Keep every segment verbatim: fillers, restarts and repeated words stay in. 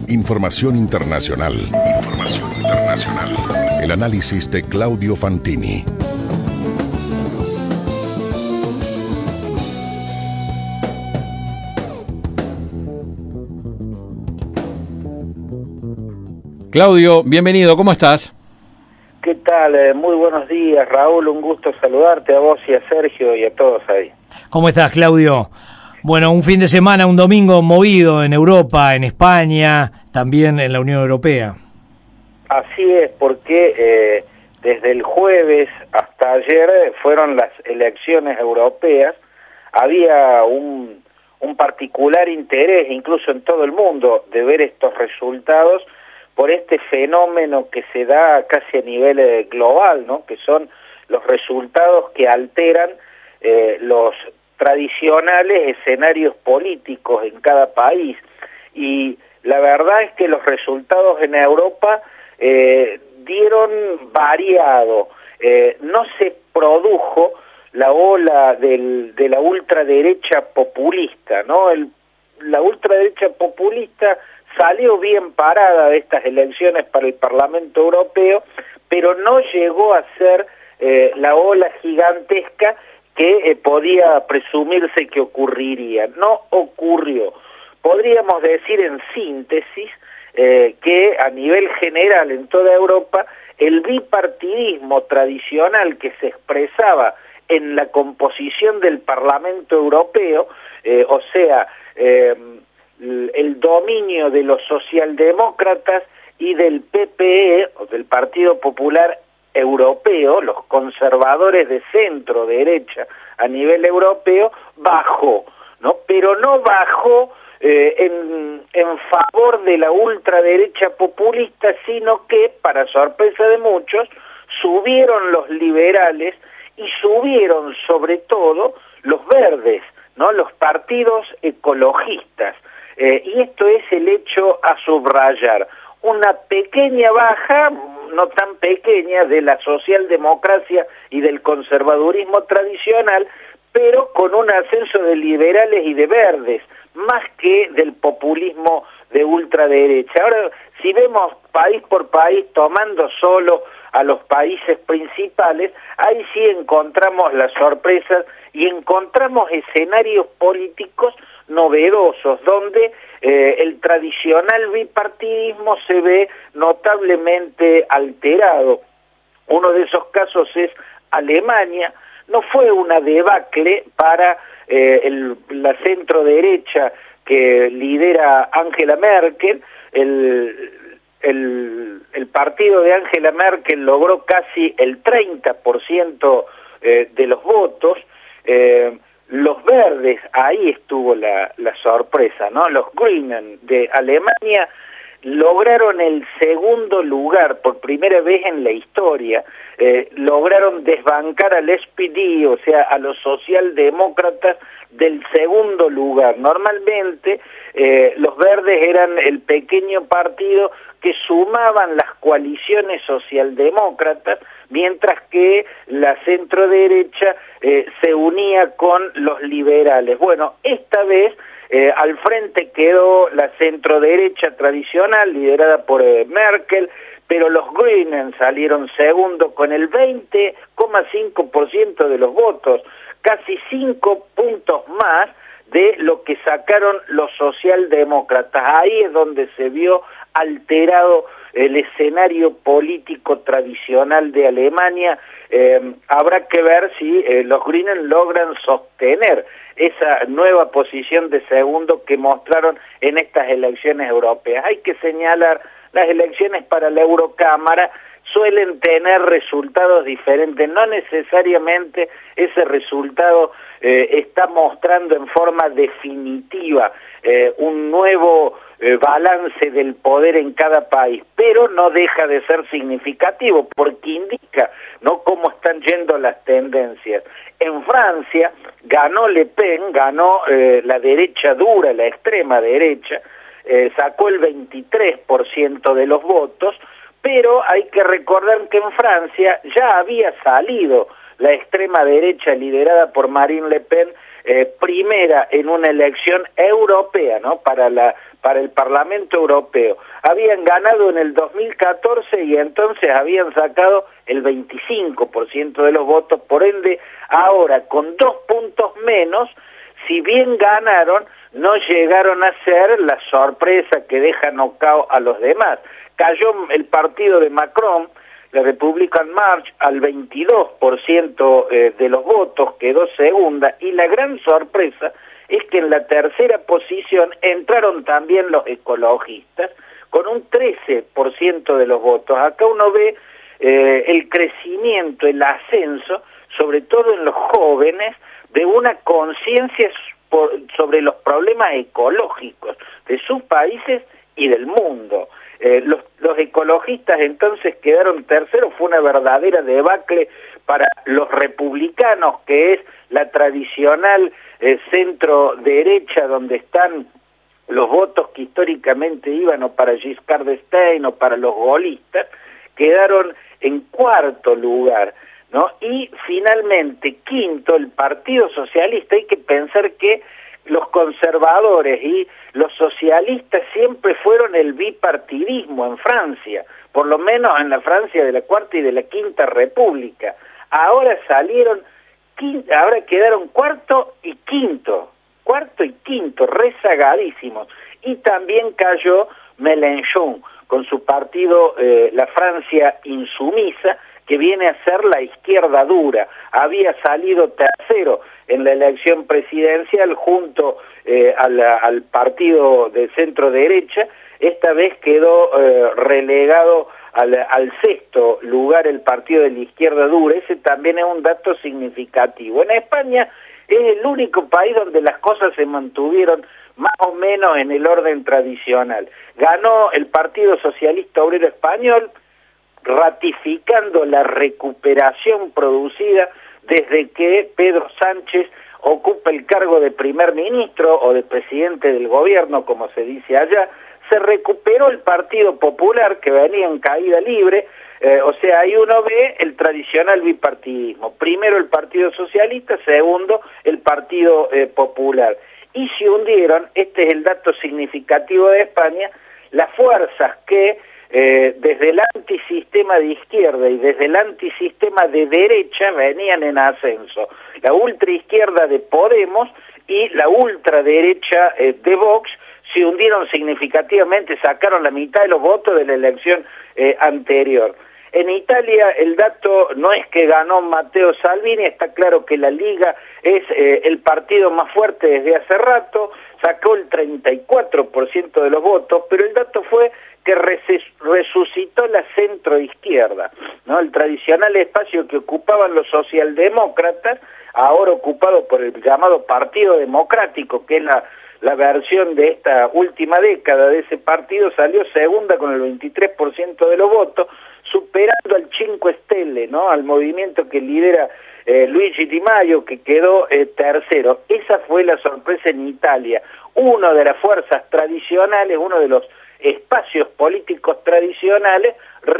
Información internacional. Información internacional. El análisis de Claudio Fantini. Claudio, bienvenido, ¿cómo estás? ¿Qué tal? Eh, muy buenos días, Raúl, un gusto saludarte a vos y a Sergio y a todos ahí. ¿Cómo estás, Claudio? Bueno, un fin de semana, un domingo movido en Europa, en España, también en la Unión Europea. Así es, porque eh, desde el jueves hasta ayer fueron las elecciones europeas. Había un, un particular interés, incluso en todo el mundo, de ver estos resultados por este fenómeno que se da casi a nivel eh, global, ¿no? Que son los resultados que alteran eh, los tradicionales escenarios políticos en cada país. Y la verdad es que los resultados en Europa eh, dieron variado. Eh, no se produjo la ola del, de la ultraderecha populista, ¿no? El, la ultraderecha populista salió bien parada de estas elecciones para el Parlamento Europeo, pero no llegó a ser eh, la ola gigantesca que eh, podía presumirse que ocurriría. No ocurrió. Podríamos decir en síntesis eh, que a nivel general en toda Europa el bipartidismo tradicional que se expresaba en la composición del Parlamento Europeo, eh, o sea, eh, el dominio de los socialdemócratas y del P P E, o del Partido Popular Europeo, los conservadores de centro derecha a nivel europeo, bajó, ¿no? Pero no bajó eh, en, en favor de la ultraderecha populista, sino que, para sorpresa de muchos, subieron los liberales y subieron sobre todo los verdes, ¿no? Los partidos ecologistas. Eh, y esto es el hecho a subrayar. Una pequeña baja, no tan pequeña, de la socialdemocracia y del conservadurismo tradicional, pero con un ascenso de liberales y de verdes, más que del populismo de ultraderecha. Ahora, si vemos país por país, tomando solo a los países principales, ahí sí encontramos las sorpresas y encontramos escenarios políticos novedosos, donde eh, el tradicional bipartidismo se ve notablemente alterado. Uno de esos casos es Alemania. No fue una debacle para eh, el, la centro-derecha que lidera Angela Merkel. El, el, el partido de Angela Merkel logró casi el treinta por ciento eh, de los votos. Eh, Los verdes, ahí estuvo la, la sorpresa, ¿no? Los Grünen de Alemania lograron el segundo lugar por primera vez en la historia, eh, lograron desbancar al S P D, o sea, a los socialdemócratas del segundo lugar. Normalmente eh, los verdes eran el pequeño partido que sumaban las coaliciones socialdemócratas, mientras que la centro-derecha eh, se unía con los liberales. Bueno, esta vez eh, al frente quedó la centro-derecha tradicional, liderada por eh, Merkel, pero los Grünen salieron segundo con el veinte coma cinco por ciento de los votos, casi cinco puntos más de lo que sacaron los socialdemócratas. Ahí es donde se vio alterado el escenario político tradicional de Alemania. Eh, habrá que ver si eh, los Grünen logran sostener esa nueva posición de segundo que mostraron en estas elecciones europeas. Hay que señalar, las elecciones para la Eurocámara suelen tener resultados diferentes, no necesariamente ese resultado eh, está mostrando en forma definitiva eh, un nuevo eh, balance del poder en cada país, pero no deja de ser significativo porque indica, ¿no?, cómo están yendo las tendencias. En Francia ganó Le Pen, ganó eh, la derecha dura, la extrema derecha, eh, sacó el veintitrés por ciento de los votos, pero hay que recordar que en Francia ya había salido la extrema derecha liderada por Marine Le Pen eh, primera en una elección europea, ¿no? Para la para el Parlamento Europeo. Habían ganado en el dos mil catorce y entonces habían sacado el veinticinco por ciento de los votos, por ende, ahora con dos puntos menos, si bien ganaron, no llegaron a ser la sorpresa que deja knockout a los demás. Cayó el partido de Macron, la Republican March, al veintidós por ciento eh, de los votos, quedó segunda, y la gran sorpresa es que en la tercera posición entraron también los ecologistas, con un trece por ciento de los votos. Acá uno ve eh, el crecimiento, el ascenso, sobre todo en los jóvenes, de una conciencia sobre los problemas ecológicos de sus países y del mundo. Eh, los, los ecologistas entonces quedaron terceros, fue una verdadera debacle para los republicanos, que es la tradicional eh, centro-derecha, donde están los votos que históricamente iban o para Giscard d'Estaing o para los gaullistas, quedaron en cuarto lugar, ¿no? Y finalmente, quinto, el Partido Socialista. Hay que pensar que los conservadores y los socialistas siempre fueron el bipartidismo en Francia, por lo menos en la Francia de la Cuarta y de la Quinta República. Ahora salieron, quinta, ahora quedaron cuarto y quinto, cuarto y quinto, rezagadísimos. Y también cayó Mélenchon con su partido, eh, la Francia Insumisa, que viene a ser la izquierda dura. Había salido tercero en la elección presidencial junto eh, a la, al partido de centro derecha. Esta vez quedó eh, relegado al, al sexto lugar el partido de la izquierda dura. Ese también es un dato significativo. En España es el único país donde las cosas se mantuvieron más o menos en el orden tradicional. Ganó el Partido Socialista Obrero Español, ratificando la recuperación producida desde que Pedro Sánchez ocupa el cargo de primer ministro o de presidente del gobierno, como se dice allá. Se recuperó el Partido Popular, que venía en caída libre, eh, o sea, ahí uno ve el tradicional bipartidismo. Primero el Partido Socialista, segundo el Partido eh, Popular. Y se hundieron, este es el dato significativo de España, las fuerzas que Eh, desde el antisistema de izquierda y desde el antisistema de derecha venían en ascenso. La ultraizquierda de Podemos y la ultraderecha eh, de Vox se hundieron significativamente, sacaron la mitad de los votos de la elección eh, anterior. En Italia el dato no es que ganó Matteo Salvini, está claro que la Liga es eh, el partido más fuerte desde hace rato, sacó el treinta y cuatro por ciento de los votos, pero el dato fue que resucitó la centroizquierda, ¿no? El tradicional espacio que ocupaban los socialdemócratas, ahora ocupado por el llamado Partido Democrático, que es la, la versión de esta última década de ese partido, salió segunda con el veintitrés por ciento de los votos, superando al Cinque Stelle, ¿no? Al movimiento que lidera eh, Luigi Di Maio, que quedó eh, tercero. Esa fue la sorpresa en Italia. Una de las fuerzas tradicionales, uno de los espacios políticos tradicionales,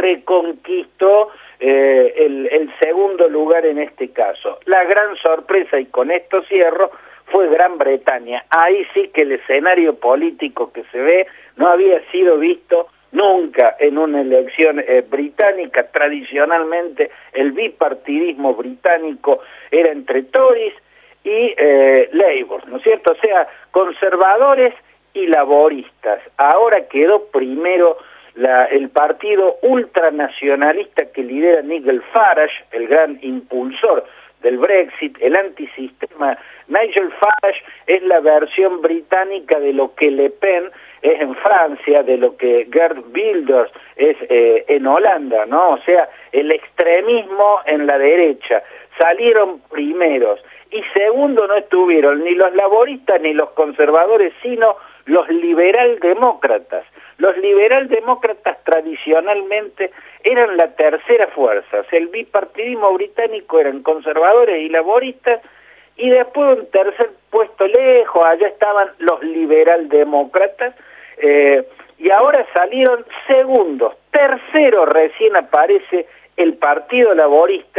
reconquistó eh, el, el segundo lugar en este caso. La gran sorpresa, y con esto cierro, fue Gran Bretaña. Ahí sí que el escenario político que se ve no había sido visto nunca en una elección eh, británica. Tradicionalmente el bipartidismo británico era entre Tories y eh, Labour, ¿no es cierto? O sea, conservadores y laboristas. Ahora quedó primero la, el partido ultranacionalista que lidera Nigel Farage, el gran impulsor del Brexit, el antisistema. Nigel Farage es la versión británica de lo que Le Pen es en Francia, de lo que Geert Wilders es eh, en Holanda, ¿no? O sea, el extremismo en la derecha. Salieron primeros. Y segundo no estuvieron ni los laboristas ni los conservadores, sino los liberaldemócratas. Los liberaldemócratas tradicionalmente eran la tercera fuerza. O sea, el bipartidismo británico eran conservadores y laboristas, y después un tercer puesto lejos, allá estaban los liberaldemócratas, eh, y ahora salieron segundos. Tercero recién aparece el Partido Laborista,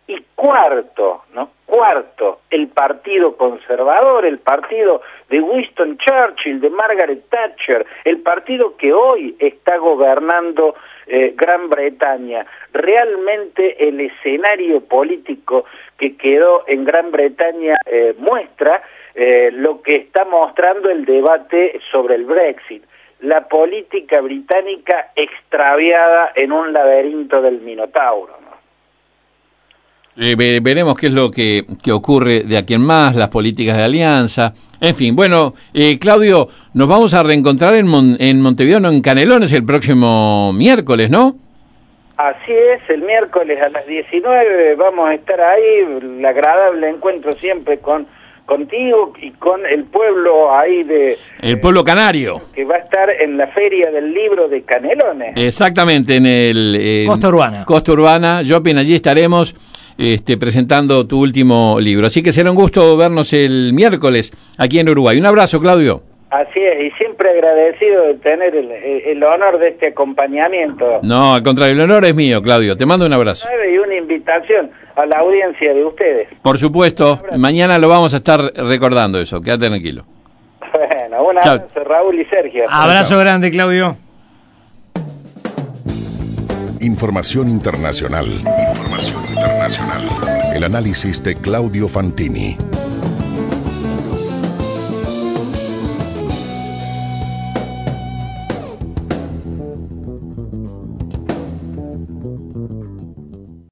Y cuarto, ¿no? Cuarto, el partido conservador, el partido de Winston Churchill, de Margaret Thatcher, el partido que hoy está gobernando eh, Gran Bretaña. Realmente el escenario político que quedó en Gran Bretaña eh, muestra eh, lo que está mostrando el debate sobre el Brexit. La política británica extraviada en un laberinto del Minotauro, ¿no? Eh, ve, veremos qué es lo que, que ocurre de aquí en más, las políticas de alianza. En fin, bueno, eh, Claudio, nos vamos a reencontrar en, Mon, en Montevideo, no, en Canelones, el próximo miércoles, ¿no? Así es, el miércoles a las diecinueve vamos a estar ahí, el agradable encuentro siempre con contigo y con el pueblo ahí de... El pueblo canario. Que va a estar en la Feria del Libro de Canelones. Exactamente, en el... Eh, Costa Urbana. Costa Urbana, Shopping, allí estaremos este, presentando tu último libro. Así que será un gusto vernos el miércoles aquí en Uruguay. Un abrazo, Claudio. Así es, y siempre agradecido de tener el, el honor de este acompañamiento. No, al contrario, el honor es mío, Claudio. Te mando un abrazo. Y una invitación a la audiencia de ustedes. Por supuesto, mañana lo vamos a estar recordando eso, quédate tranquilo. Bueno, un abrazo, Chao. Raúl y Sergio. Abrazo Chao. Grande, Claudio. Información internacional. Información internacional. El análisis de Claudio Fantini.